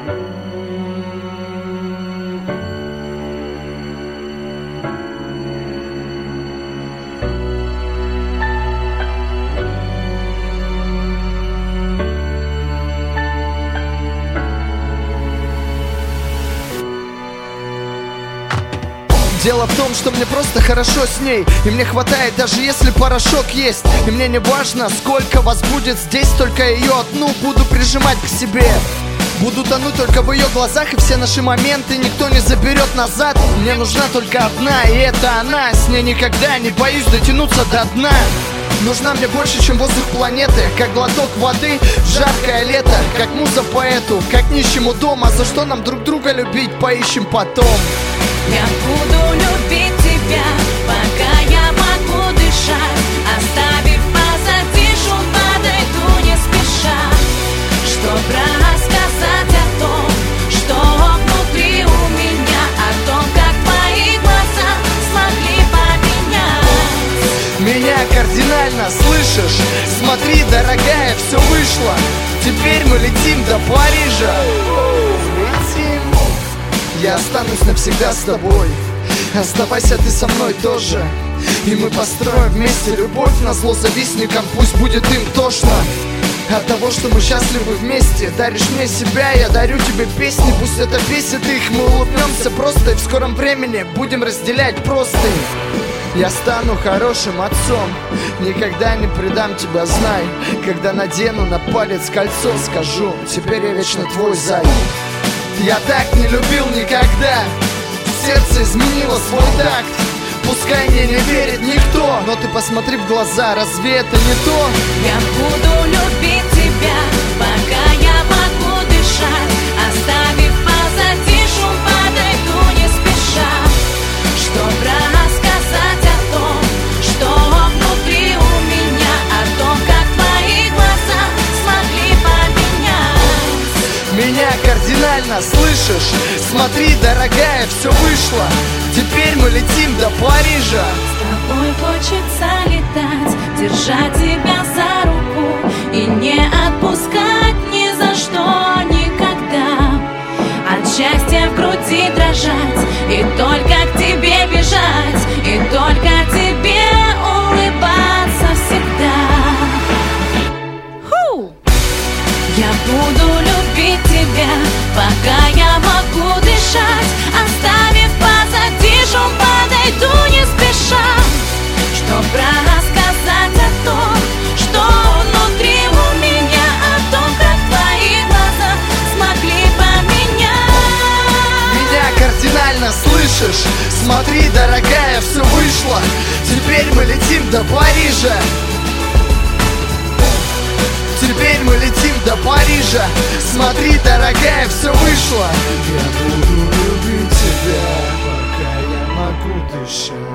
Дело в том, что мне просто хорошо с ней, и мне хватает, даже если порошок есть. И мне не важно, сколько вас будет здесь, только ее одну буду прижимать к себе. Буду тонуть только в ее глазах, и все наши моменты никто не заберет назад. Мне нужна только одна, и это она. С ней никогда не боюсь дотянуться до дна. Нужна мне больше, чем воздух планеты, как глоток воды в жаркое лето, как муза поэту, как нищему дома. За что нам друг друга любить, поищем потом. Я буду любить тебя, пока я могу дышать, оставив позади шум, подойду не спеша, чтоб рассказать о том, что внутри у меня, о том, как твои глаза смогли поменять меня кардинально, слышишь? Смотри, дорогая, все вышло. Теперь мы летим до Парижа. Летим. Я останусь навсегда с тобой. Оставайся ты со мной тоже. И мы построим вместе любовь. Назло завистникам, пусть будет им тошно от того, что мы счастливы вместе. Даришь мне себя, я дарю тебе песни. Пусть это бесит их, мы улыбнемся просто. И в скором времени будем разделять простынь. Я стану хорошим отцом, никогда не предам тебя, знай. Когда надену на палец кольцо, скажу: теперь я вечно твой, зай. Я так не любил никогда, сердце изменило свой такт. Пускай мне не верит никто, но ты посмотри в глаза, разве это не то? Я буду любить тебя, пока я могу дышать, оставив позади шум, подойду не спеша, чтоб рассказать о том, что внутри у меня, о том, как твои глаза смогли поменять меня кардинально, слышишь? Смотри, дорогая, все вышло. Теперь мы летим до Парижа. С тобой хочется летать, держать тебя за руку и не отпускать ни за что никогда. От счастья в груди дрожать и только к тебе бежать, и только тебе улыбаться всегда. Я буду любить тебя, пока я могу дышать, оставив позади шум, подойду не спеша, чтоб рассказать о том, что внутри у меня, о том, как твои глаза смогли поменять меня кардинально, слышишь? Смотри, дорогая, все вышло. Теперь мы летим до Парижа. Теперь мы летим до Парижа. Смотри, дорогая, все вышло. Я буду любить тебя, пока я могу дышать.